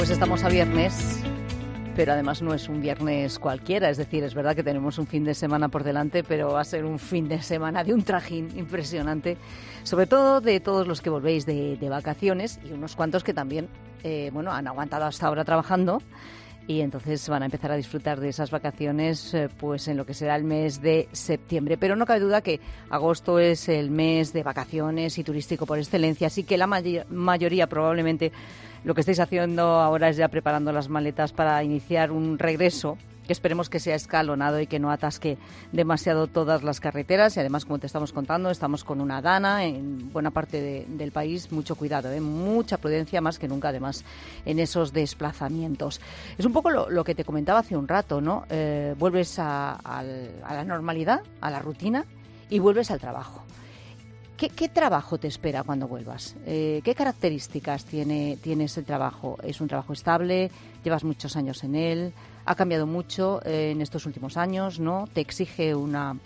Pues estamos a viernes, pero además no es un viernes cualquiera, es decir, es verdad que tenemos un fin de semana por delante, pero va a ser un fin de semana de un trajín impresionante, sobre todo de todos los que volvéis de vacaciones y unos cuantos que también han aguantado hasta ahora trabajando y entonces van a empezar a disfrutar de esas vacaciones pues en lo que será el mes de septiembre. Pero no cabe duda que agosto es el mes de vacaciones y turístico por excelencia, así que la mayoría probablemente lo que estáis haciendo ahora es ya preparando las maletas para iniciar un regreso que esperemos que sea escalonado y que no atasque demasiado todas las carreteras. Y además, como te estamos contando, estamos con una dana en buena parte del país. Mucho cuidado, mucha prudencia, más que nunca, además, en esos desplazamientos. Es un poco lo que te comentaba hace un rato, ¿no? Vuelves a la normalidad, a la rutina y vuelves al trabajo. ¿Qué trabajo te espera cuando vuelvas? ¿Qué características tiene ese trabajo? ¿Es un trabajo estable? ¿Llevas muchos años en él? ¿Ha cambiado mucho en estos últimos años? ¿No? ¿Te exige una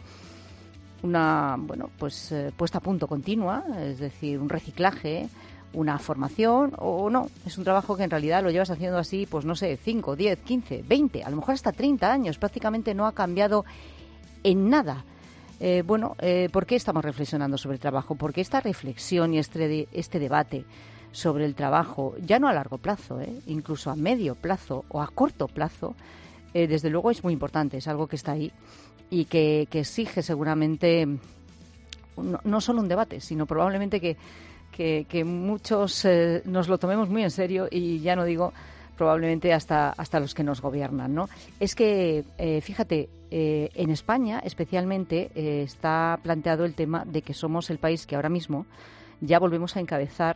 puesta a punto continua? Es decir, un reciclaje, una formación, o no. Es un trabajo que en realidad lo llevas haciendo así, pues no sé, 5, 10, 15, 20, a lo mejor hasta 30 años. Prácticamente no ha cambiado en nada. ¿Por qué estamos reflexionando sobre el trabajo? Porque esta reflexión y este debate sobre el trabajo, ya no a largo plazo, incluso a medio plazo o a corto plazo, desde luego es muy importante, es algo que está ahí y que exige seguramente no solo un debate, sino probablemente que muchos nos lo tomemos muy en serio y ya no digo probablemente hasta los que nos gobiernan, ¿no? Es que, fíjate, en España especialmente está planteado el tema de que somos el país que ahora mismo ya volvemos a encabezar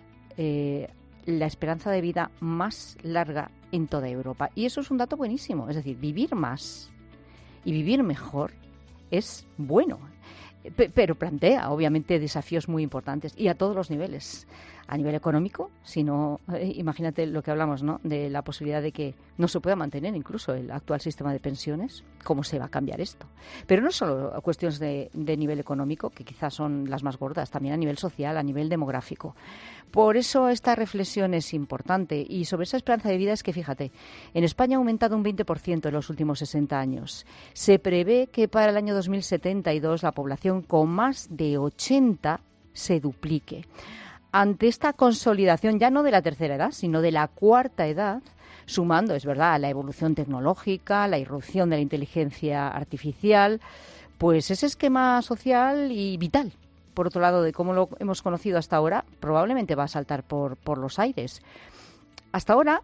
la esperanza de vida más larga en toda Europa. Y eso es un dato buenísimo. Es decir, vivir más y vivir mejor es bueno. Pero plantea, obviamente, desafíos muy importantes y a todos los niveles. A nivel económico, sino imagínate lo que hablamos, ¿no? De la posibilidad de que no se pueda mantener incluso el actual sistema de pensiones. ¿Cómo se va a cambiar esto? Pero no solo cuestiones de nivel económico, que quizás son las más gordas, también a nivel social, a nivel demográfico. Por eso esta reflexión es importante. Y sobre esa esperanza de vida es que, fíjate, en España ha aumentado un 20% en los últimos 60 años. Se prevé que para el año 2072 la población con más de 80 se duplique. Ante esta consolidación ya no de la tercera edad, sino de la cuarta edad, sumando, es verdad, a la evolución tecnológica, la irrupción de la inteligencia artificial, pues ese esquema social y vital, por otro lado, de cómo lo hemos conocido hasta ahora, probablemente va a saltar por los aires. Hasta ahora,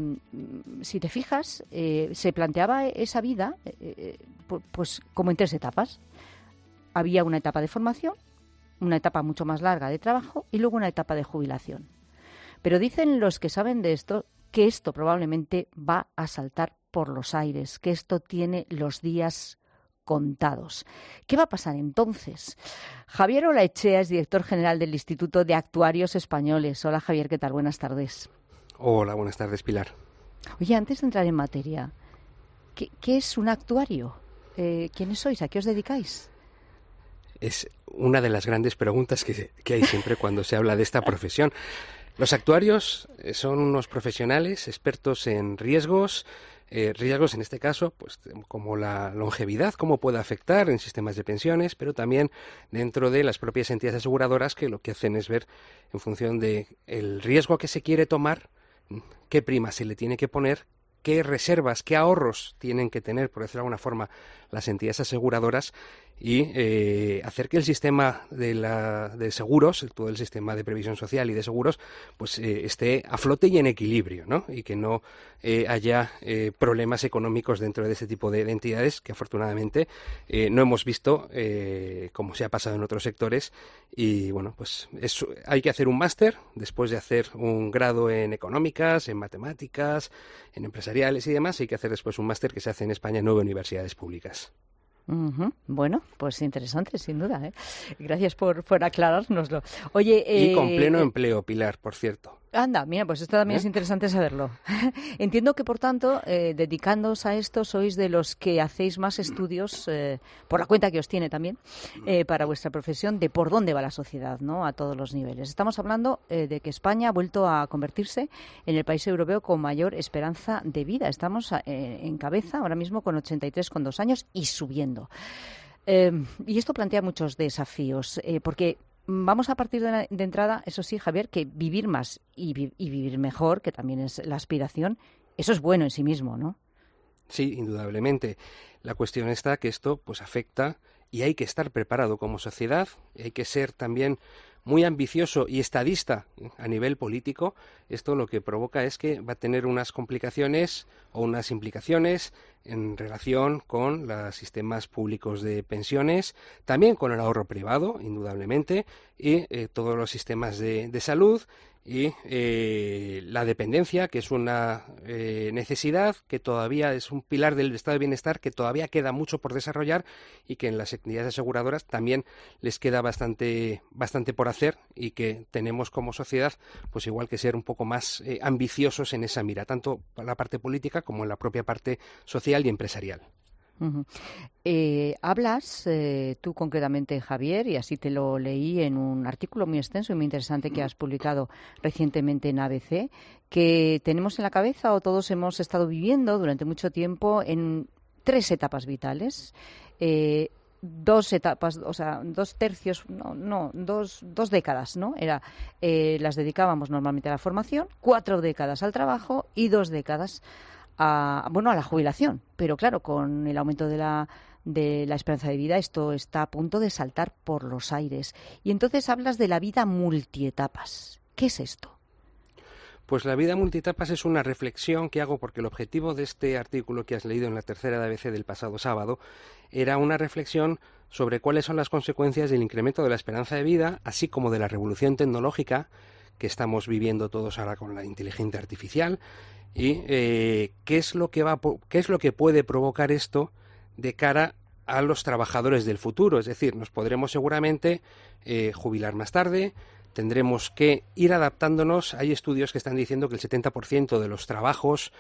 si te fijas, se planteaba esa vida pues como en 3 etapas. Había una etapa de formación, una etapa mucho más larga de trabajo y luego una etapa de jubilación. Pero dicen los que saben de esto que esto probablemente va a saltar por los aires, que esto tiene los días contados. ¿Qué va a pasar entonces? Javier Olaechea es director general del Instituto de Actuarios Españoles. Hola Javier, ¿qué tal? Buenas tardes. Hola, buenas tardes, Pilar. Oye, antes de entrar en materia, ¿qué es un actuario? ¿Quiénes sois? ¿A qué os dedicáis? Es una de las grandes preguntas que hay siempre cuando se habla de esta profesión. Los actuarios son unos profesionales expertos en riesgos en este caso, pues como la longevidad, cómo puede afectar en sistemas de pensiones, pero también dentro de las propias entidades aseguradoras que lo que hacen es ver en función de el riesgo que se quiere tomar, qué prima se le tiene que poner, qué reservas, qué ahorros tienen que tener, por decirlo de alguna forma, las entidades aseguradoras y hacer que el sistema de seguros, todo el sistema de previsión social y de seguros, pues esté a flote y en equilibrio, ¿no? Y que no haya problemas económicos dentro de este tipo de entidades que afortunadamente no hemos visto como se ha pasado en otros sectores. Y bueno, pues hay que hacer un máster después de hacer un grado en económicas, en matemáticas, en empresariales y demás. Hay que hacer después un máster que se hace en España en 9 universidades públicas. Uh-huh. Bueno, pues interesante, sin duda, ¿eh? Gracias por aclarárnoslo. Oye, y con pleno empleo, Pilar, por cierto. Anda, mira, pues esto también es interesante saberlo. Entiendo que, por tanto, dedicándoos a esto, sois de los que hacéis más estudios, por la cuenta que os tiene también, para vuestra profesión, de por dónde va la sociedad, ¿no?, a todos los niveles. Estamos hablando de que España ha vuelto a convertirse en el país europeo con mayor esperanza de vida. Estamos en cabeza ahora mismo con 83,2 años y subiendo. Y esto plantea muchos desafíos, porque vamos a partir de entrada, eso sí, Javier, que vivir más y vivir mejor, que también es la aspiración, eso es bueno en sí mismo, ¿no? Sí, indudablemente. La cuestión está que esto pues afecta y hay que estar preparado como sociedad, hay que ser también muy ambicioso y estadista a nivel político. Esto lo que provoca es que va a tener unas complicaciones o unas implicaciones en relación con los sistemas públicos de pensiones, también con el ahorro privado, indudablemente, y todos los sistemas de salud y la dependencia, que es una necesidad que todavía es un pilar del estado de bienestar que todavía queda mucho por desarrollar y que en las entidades aseguradoras también les queda bastante por hacer y que tenemos como sociedad pues igual que ser un poco más ambiciosos en esa mira, tanto en la parte política como en la propia parte social y empresarial. Uh-huh. Hablas tú concretamente, Javier, y así te lo leí en un artículo muy extenso y muy interesante que has publicado recientemente en ABC, que tenemos en la cabeza o todos hemos estado viviendo durante mucho tiempo en 3 etapas vitales. 2 etapas, o sea, 2 tercios, dos décadas, ¿no? Las dedicábamos normalmente a la formación, 4 décadas al trabajo y 2 décadas a la jubilación. Pero claro, con el aumento de la esperanza de vida, esto está a punto de saltar por los aires. Y entonces hablas de la vida multietapas. ¿Qué es esto? Pues la vida multietapas es una reflexión que hago porque el objetivo de este artículo que has leído en la tercera de ABC del pasado sábado era una reflexión sobre cuáles son las consecuencias del incremento de la esperanza de vida, así como de la revolución tecnológica que estamos viviendo todos ahora con la inteligencia artificial y qué es lo que puede provocar esto de cara a los trabajadores del futuro. Es decir, nos podremos seguramente jubilar más tarde. Tendremos que ir adaptándonos. Hay estudios que están diciendo que el 70% de los trabajos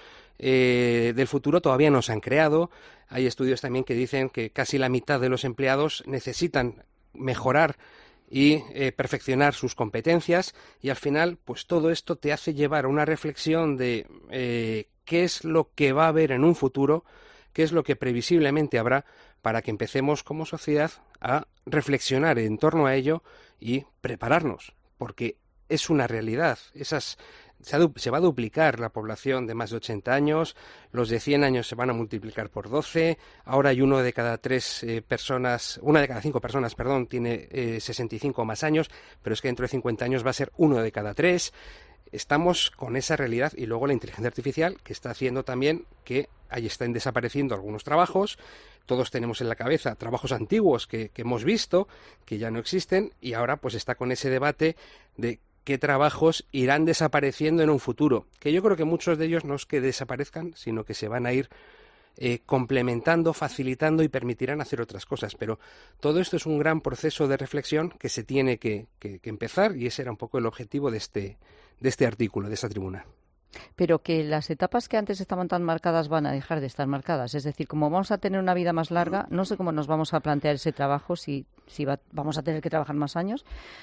del futuro todavía no se han creado. Hay estudios también que dicen que casi la mitad de los empleados necesitan mejorar y perfeccionar sus competencias, y al final pues todo esto te hace llevar a una reflexión de qué es lo que va a haber en un futuro, qué es lo que previsiblemente habrá, para que empecemos como sociedad a reflexionar en torno a ello y prepararnos, porque es una realidad. Se va a duplicar la población de más de 80 años, los de 100 años se van a multiplicar por 12, ahora hay una de cada 5 personas, tiene 65 o más años, pero es que dentro de 50 años va a ser 1 de cada 3. Estamos con esa realidad, y luego la inteligencia artificial, que está haciendo también que ahí estén desapareciendo algunos trabajos. Todos tenemos en la cabeza trabajos antiguos que hemos visto, que ya no existen, y ahora pues está con ese debate de qué trabajos irán desapareciendo en un futuro, que yo creo que muchos de ellos no es que desaparezcan, sino que se van a ir complementando, facilitando y permitirán hacer otras cosas. Pero todo esto es un gran proceso de reflexión que se tiene que empezar, y ese era un poco el objetivo de este artículo, de esta tribuna. Pero que las etapas que antes estaban tan marcadas van a dejar de estar marcadas. Es decir, como vamos a tener una vida más larga, no sé cómo nos vamos a plantear ese trabajo, vamos a tener que trabajar más años,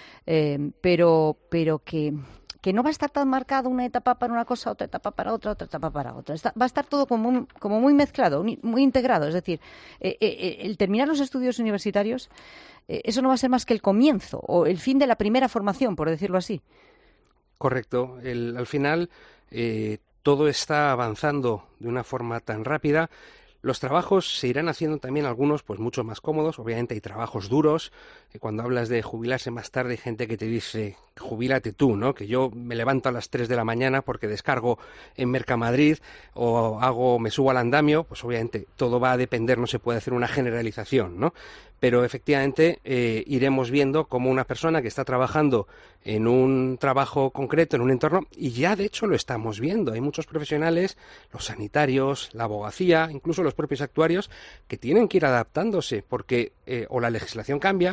pero que no va a estar tan marcado una etapa para una cosa, otra etapa para otra etapa para otra. Va a estar todo como muy mezclado, muy integrado. Es decir, el terminar los estudios universitarios, eso no va a ser más que el comienzo o el fin de la primera formación, por decirlo así. Correcto. Al final todo está avanzando de una forma tan rápida. Los trabajos se irán haciendo también algunos pues mucho más cómodos. Obviamente hay trabajos duros. Cuando hablas de jubilarse más tarde, hay gente que te dice, jubílate tú, ¿no? Que yo me levanto a las 3 de la mañana porque descargo en Mercamadrid o me subo al andamio. Pues obviamente todo va a depender, no se puede hacer una generalización, ¿no? Pero efectivamente iremos viendo cómo una persona que está trabajando en un trabajo concreto, en un entorno, y ya de hecho lo estamos viendo. Hay muchos profesionales, los sanitarios, la abogacía, incluso los propios actuarios, que tienen que ir adaptándose porque o la legislación cambia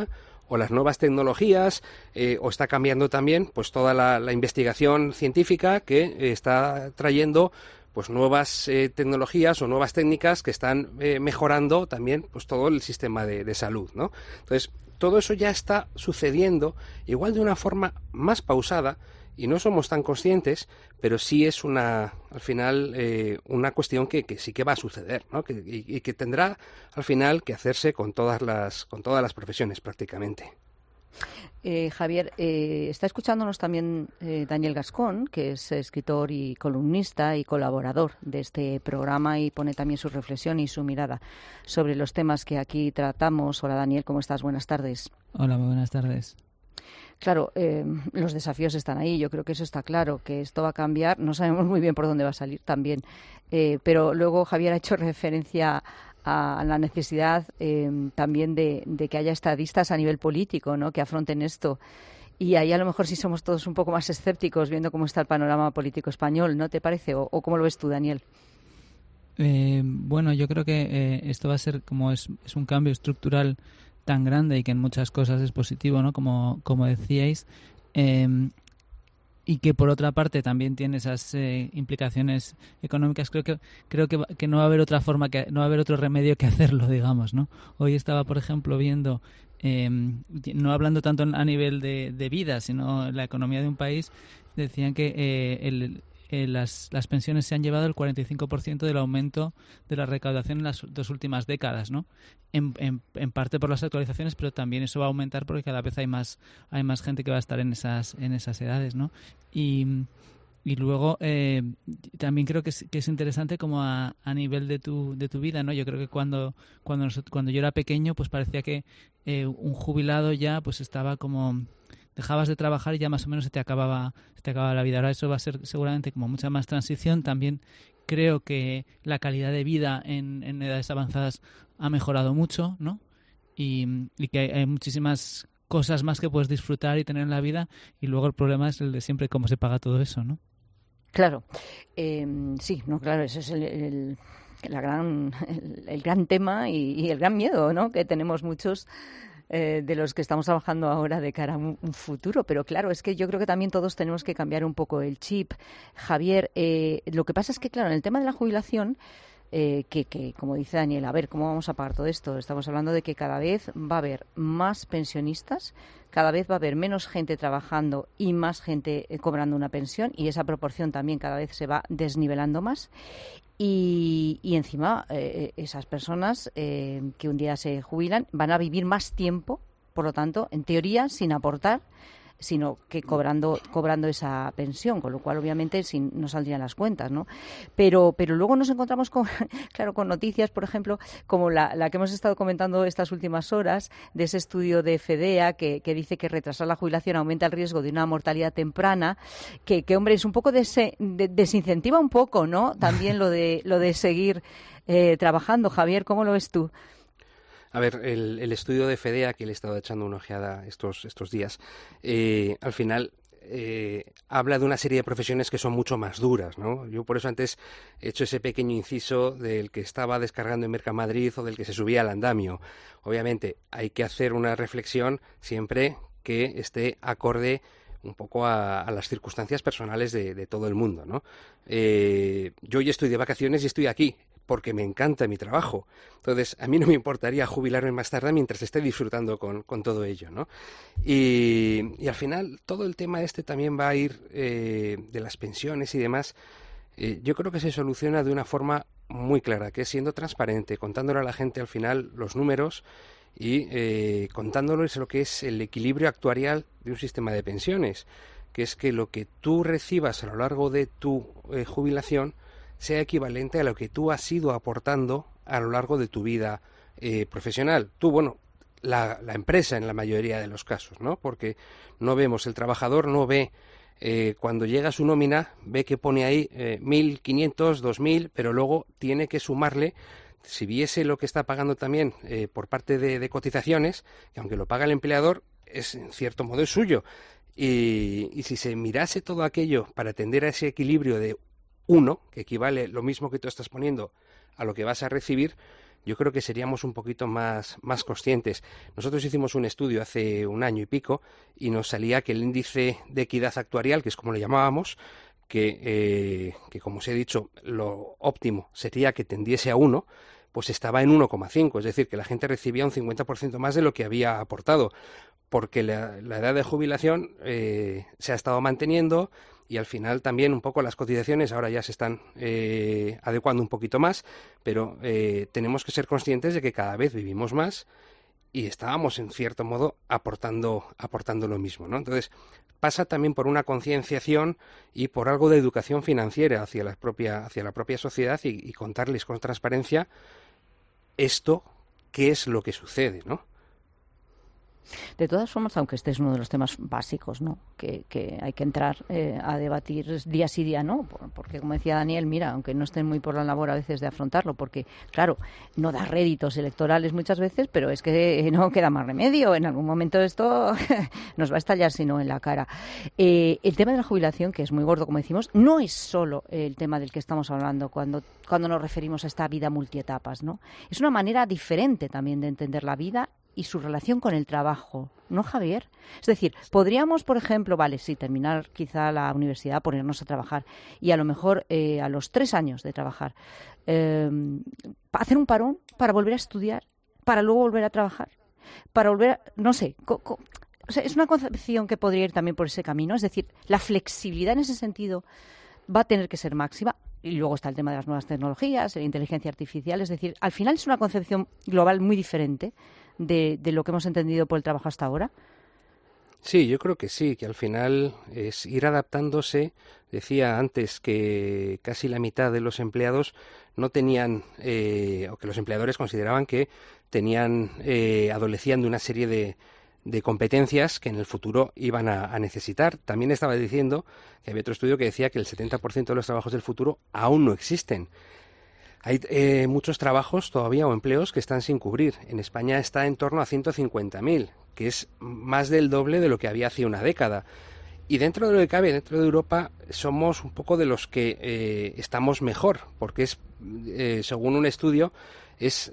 o las nuevas tecnologías, o está cambiando también pues toda la investigación científica que está trayendo pues nuevas tecnologías o nuevas técnicas que están mejorando también pues todo el sistema de salud, ¿no? Entonces, todo eso ya está sucediendo, igual de una forma más pausada, y no somos tan conscientes, pero sí es al final una cuestión que sí que va a suceder, ¿no? Y que tendrá al final que hacerse con todas las profesiones prácticamente. Javier, está escuchándonos también Daniel Gascón, que es escritor y columnista y colaborador de este programa, y pone también su reflexión y su mirada sobre los temas que aquí tratamos. Hola Daniel, ¿cómo estás? Buenas tardes. Hola, muy buenas tardes. Claro, los desafíos están ahí, yo creo que eso está claro, que esto va a cambiar, no sabemos muy bien por dónde va a salir también, pero luego Javier ha hecho referencia a la necesidad también de que haya estadistas a nivel político, ¿no?, que afronten esto. Y ahí a lo mejor sí somos todos un poco más escépticos viendo cómo está el panorama político español, ¿no te parece? ¿O cómo lo ves tú, Daniel? Bueno, yo creo que esto va a ser como es un cambio estructural tan grande y que en muchas cosas es positivo, ¿no? Como decíais, y que por otra parte también tiene esas implicaciones económicas. Creo que no va a haber otra forma, que no va a haber otro remedio que hacerlo, digamos, ¿no? Hoy estaba, por ejemplo, viendo, no hablando tanto a nivel de vida, sino la economía de un país, decían que las pensiones se han llevado el 45% del aumento de la recaudación en las 2 últimas décadas, ¿no? En parte por las actualizaciones, pero también eso va a aumentar porque cada vez hay más gente que va a estar en esas edades, ¿no? Y luego también creo que es interesante como a nivel de tu vida, ¿no? Yo creo que cuando yo era pequeño, pues parecía que un jubilado ya pues estaba como dejabas de trabajar y ya más o menos se te acababa la vida. Ahora eso va a ser seguramente como mucha más transición. También creo que la calidad de vida en edades avanzadas ha mejorado mucho, ¿no? Y que hay muchísimas cosas más que puedes disfrutar y tener en la vida, y luego el problema es el de siempre, cómo se paga todo eso, ¿no? Claro, sí, no, claro, ese es el gran tema y el gran miedo, ¿no?, que tenemos muchos de los que estamos trabajando ahora de cara a un futuro. Pero claro, es que yo creo que también todos tenemos que cambiar un poco el chip. Javier, lo que pasa es que, claro, en el tema de la jubilación, que como dice Daniel, a ver, ¿cómo vamos a pagar todo esto? Estamos hablando de que cada vez va a haber más pensionistas, cada vez va a haber menos gente trabajando y más gente cobrando una pensión, y esa proporción también cada vez se va desnivelando más. Y encima esas personas que un día se jubilan van a vivir más tiempo, por lo tanto, en teoría, sin aportar, sino que cobrando esa pensión, con lo cual obviamente no saldrían las cuentas, ¿no? Pero luego nos encontramos con noticias, por ejemplo, como la que hemos estado comentando estas últimas horas, de ese estudio de FEDEA que dice que retrasar la jubilación aumenta el riesgo de una mortalidad temprana, que hombre, es un poco desincentiva un poco, ¿no? También lo de seguir trabajando. Javier, ¿cómo lo ves tú? A ver, el estudio de FEDEA, que le he estado echando una ojeada estos días, al final habla de una serie de profesiones que son mucho más duras, ¿no? Yo por eso antes he hecho ese pequeño inciso del que estaba descargando en Mercamadrid o del que se subía al andamio. Obviamente hay que hacer una reflexión siempre que esté acorde un poco a las circunstancias personales de todo el mundo, ¿no? Yo hoy estoy de vacaciones y estoy aquí porque me encanta mi trabajo. Entonces, a mí no me importaría jubilarme más tarde mientras esté disfrutando con todo ello, ¿no? Y al final, todo el tema también va a ir de las pensiones y demás. Yo creo que se soluciona de una forma muy clara, que es siendo transparente, contándole a la gente al final los números y contándoles lo que es el equilibrio actuarial de un sistema de pensiones, que es que lo que tú recibas a lo largo de tu jubilación sea equivalente a lo que tú has ido aportando a lo largo de tu vida profesional. Tú, bueno, la empresa en la mayoría de los casos, ¿no? Porque el trabajador no ve, cuando llega su nómina, ve que pone ahí 1.500, 2.000, pero luego tiene que sumarle, si viese lo que está pagando también por parte de cotizaciones, que aunque lo paga el empleador, en cierto modo es suyo. Y si se mirase todo aquello para atender a ese equilibrio de 1, que equivale lo mismo que tú estás poniendo a lo que vas a recibir, yo creo que seríamos un poquito más conscientes. Nosotros hicimos un estudio hace un año y pico y nos salía que el índice de equidad actuarial, que es como le llamábamos, que como os he dicho, lo óptimo sería que tendiese a 1, pues estaba en 1,5, es decir, que la gente recibía un 50% más de lo que había aportado, porque la edad de jubilación se ha estado manteniendo y al final también un poco las cotizaciones ahora ya se están adecuando un poquito más, pero tenemos que ser conscientes de que cada vez vivimos más y estábamos en cierto modo aportando lo mismo, ¿no? Entonces pasa también por una concienciación y por algo de educación financiera hacia la propia sociedad y contarles con transparencia esto, qué es lo que sucede, ¿no? De todas formas, aunque este es uno de los temas básicos, ¿no?, que hay que entrar a debatir día sí día, ¿no? Porque, como decía Daniel, mira, aunque no estén muy por la labor a veces de afrontarlo, porque, claro, no da réditos electorales muchas veces, pero es que no queda más remedio. En algún momento esto nos va a estallar, si no en la cara. El tema de la jubilación, que es muy gordo, como decimos, no es solo el tema del que estamos hablando cuando nos referimos a esta vida multietapas, ¿no? Es una manera diferente también de entender la vida y su relación con el trabajo, ¿no, Javier? Es decir, podríamos, por ejemplo, terminar quizá la universidad, ponernos a trabajar y a lo mejor a los 3 años de trabajar, hacer un parón para volver a estudiar, para luego volver a trabajar, para volver a, no sé, o sea, es una concepción que podría ir también por ese camino, es decir, la flexibilidad en ese sentido va a tener que ser máxima. Y luego está el tema de las nuevas tecnologías, la inteligencia artificial, es decir, al final es una concepción global muy diferente de lo que hemos entendido por el trabajo hasta ahora. Sí, yo creo que sí, que al final es ir adaptándose. Decía antes que casi la mitad de los empleados no tenían, o que los empleadores consideraban que adolecían de una serie de competencias que en el futuro iban a necesitar. También estaba diciendo que había otro estudio que decía que el 70% de los trabajos del futuro aún no existen. Hay muchos trabajos todavía o empleos que están sin cubrir. En España está en torno a 150.000, que es más del doble de lo que había hace una década. Y dentro de lo que cabe, dentro de Europa, somos un poco de los que estamos mejor, porque es, según un estudio, es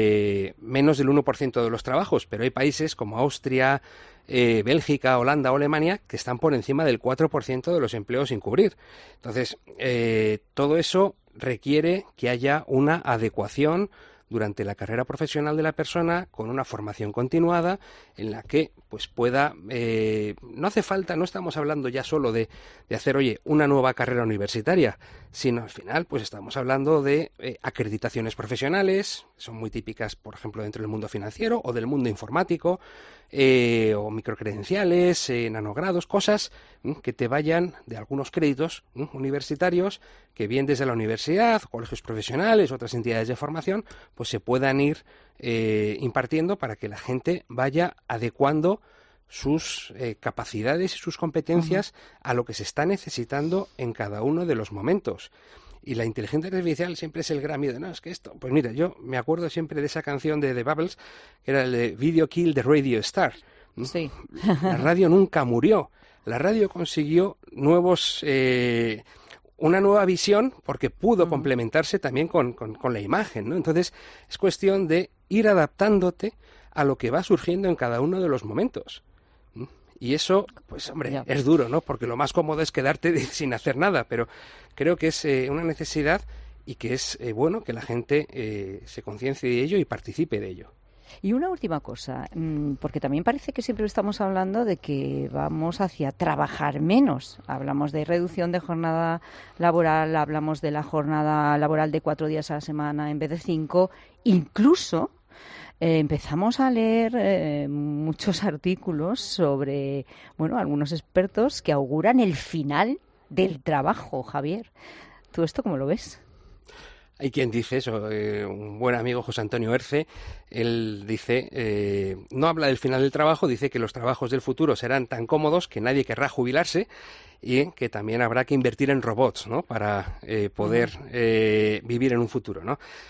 menos del 1% de los trabajos, pero hay países como Austria, Bélgica, Holanda o Alemania que están por encima del 4% de los empleos sin cubrir. Entonces, todo eso requiere que haya una adecuación durante la carrera profesional de la persona con una formación continuada en la que pues pueda, no hace falta, no estamos hablando ya solo de hacer, una nueva carrera universitaria, sino al final pues estamos hablando de acreditaciones profesionales, son muy típicas, por ejemplo, dentro del mundo financiero o del mundo informático, o microcredenciales, nanogrados, cosas que te vayan de algunos créditos universitarios que bien desde la universidad, colegios profesionales, otras entidades de formación, pues se puedan ir impartiendo para que la gente vaya adecuando sus capacidades y sus competencias a lo que se está necesitando en cada uno de los momentos. Y la inteligencia artificial siempre es el gran miedo. No, es que esto... Pues mira, yo me acuerdo siempre de esa canción de The Bubbles, que era el de Video Kill the Radio Star. Sí. La radio nunca murió. La radio consiguió una nueva visión porque pudo complementarse también con la imagen, ¿no? Entonces, es cuestión de ir adaptándote a lo que va surgiendo en cada uno de los momentos. Y eso, pues hombre, es duro, ¿no? Porque lo más cómodo es quedarte sin hacer nada, pero creo que es una necesidad y que es bueno que la gente se conciencie de ello y participe de ello. Y una última cosa, porque también parece que siempre estamos hablando de que vamos hacia trabajar menos. Hablamos de reducción de jornada laboral, hablamos de la jornada laboral de 4 días a la semana en vez de 5, incluso... empezamos a leer muchos artículos sobre, algunos expertos que auguran el final del trabajo, Javier. ¿Tú esto cómo lo ves? Hay quien dice eso, un buen amigo, José Antonio Erce, él dice, no habla del final del trabajo, dice que los trabajos del futuro serán tan cómodos que nadie querrá jubilarse y que también habrá que invertir en robots, ¿no? Para poder vivir en un futuro, ¿no?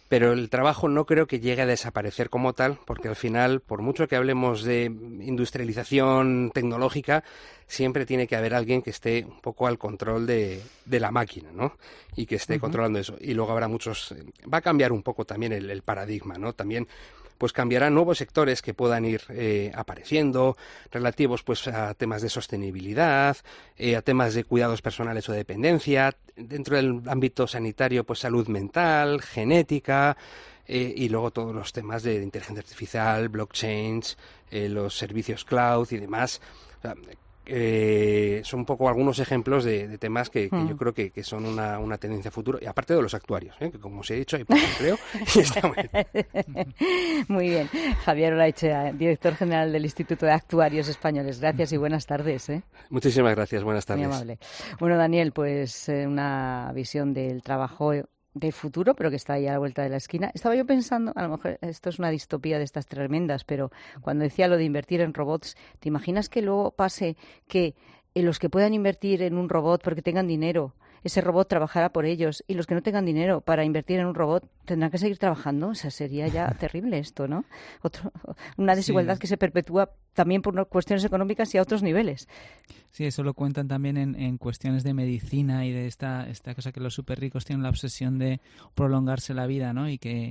Pero el trabajo no creo que llegue a desaparecer como tal, porque al final, por mucho que hablemos de industrialización tecnológica, siempre tiene que haber alguien que esté un poco al control de la máquina, ¿no? Y que esté controlando eso. Y luego habrá muchos... Va a cambiar un poco también el paradigma, ¿no? También pues cambiarán nuevos sectores que puedan ir apareciendo, relativos pues a temas de sostenibilidad, a temas de cuidados personales o dependencia, dentro del ámbito sanitario pues salud mental, genética, y luego todos los temas de inteligencia artificial, blockchains, los servicios cloud y demás. O sea, son un poco algunos ejemplos de temas que yo creo que son una tendencia futura, y aparte de los actuarios, que como os he dicho hay poco empleo y está muy bien. Muy bien. Javier Olaechea, director general del Instituto de Actuarios Españoles. Gracias y buenas tardes. Muchísimas gracias, buenas tardes. Muy amable. Bueno, Daniel, pues una visión del trabajo de futuro, pero que está ahí a la vuelta de la esquina. Estaba yo pensando, a lo mejor esto es una distopía de estas tremendas, pero cuando decía lo de invertir en robots, ¿te imaginas que luego pase que los que puedan invertir en un robot porque tengan dinero, ese robot trabajará por ellos, y los que no tengan dinero para invertir en un robot tendrán que seguir trabajando? O sea, sería ya terrible esto, ¿no? Una desigualdad que se perpetúa también por cuestiones económicas y a otros niveles. Sí, eso lo cuentan también en cuestiones de medicina y de esta cosa que los súper ricos tienen la obsesión de prolongarse la vida, ¿no? Y que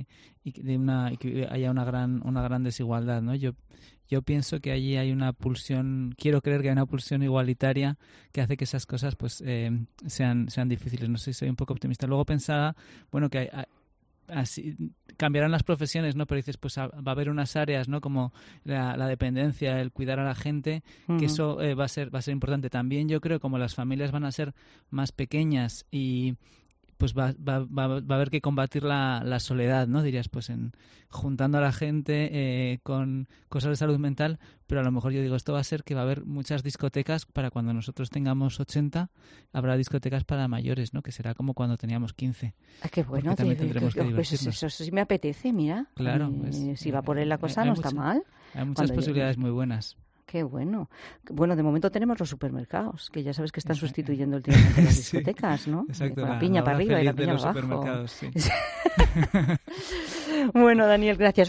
haya una gran desigualdad, ¿no? Yo pienso que allí hay una pulsión, quiero creer que hay una pulsión igualitaria que hace que esas cosas pues sean difíciles. No sé, soy un poco optimista. Luego pensaba, bueno, que así cambiarán las profesiones, ¿no? Pero dices, pues va a haber unas áreas, ¿no? Como la dependencia, el cuidar a la gente, que eso va a ser importante. También yo creo, como las familias van a ser más pequeñas y pues va a haber que combatir la soledad, ¿no? Dirías, pues juntando a la gente con cosas de salud mental, pero a lo mejor yo digo, esto va a ser que va a haber muchas discotecas para cuando nosotros tengamos 80, habrá discotecas para mayores, ¿no? Que será como cuando teníamos 15. Ah, qué bueno. También tendremos que pues eso sí me apetece, mira. Claro. Si va por ahí la cosa no está mal. Hay muchas posibilidades muy buenas. Qué bueno. Bueno, de momento tenemos los supermercados, que ya sabes que están sustituyendo últimamente las discotecas, ¿no? Exacto. Con la piña para arriba y la piña para abajo. Sí. Bueno, Daniel, gracias.